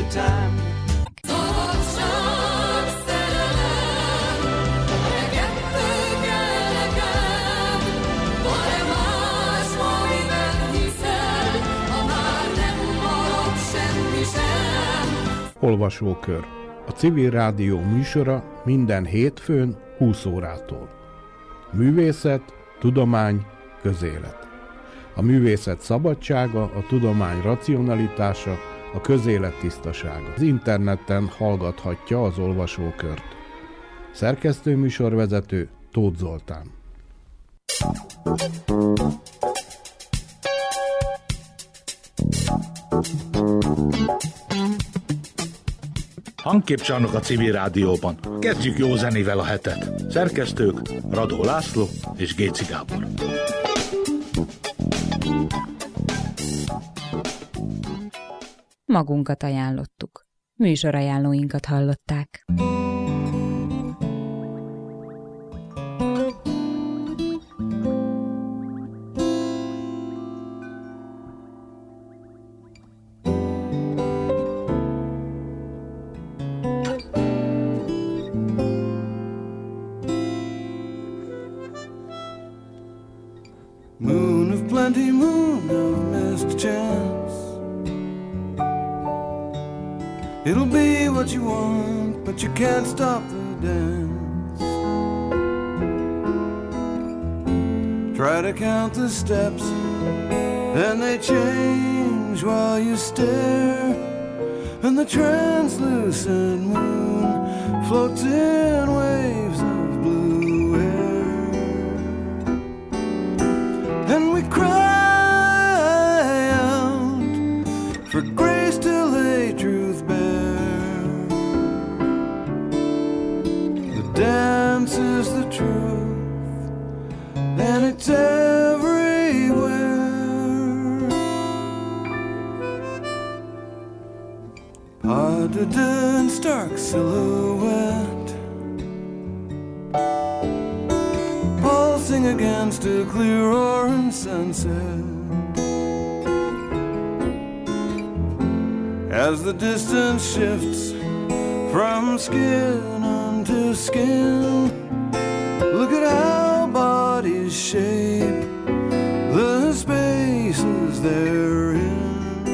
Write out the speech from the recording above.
anytime. Olvasókör. A Civil Rádió műsora minden hétfőn 20 órától. Művészet, tudomány, közélet. A művészet szabadsága, a tudomány racionalitása, a közélet tisztasága. Az interneten hallgathatja az olvasókört. Szerkesztő műsorvezető Tóth Zoltán. Hangképcsarnok a Civil Rádióban. Kezdjük jó zenével a hetet. Szerkesztők Radó László és Géci Gábor. Magunkat ajánlottuk. Műsorajánlóinkat hallották. Moon of plenty, moon of missed chance. It'll be what you want, but you can't stop the dance. Try to count the steps, and they change while you stare. And the translucent moon floats in waves of blue air. And we cry out for grace to lay truth bare. The dance is the truth, and it's everywhere. Potted in stark silhouette, pulsing against a clear orange sunset. As the distance shifts from skin unto skin, look at how bodies shape the spaces there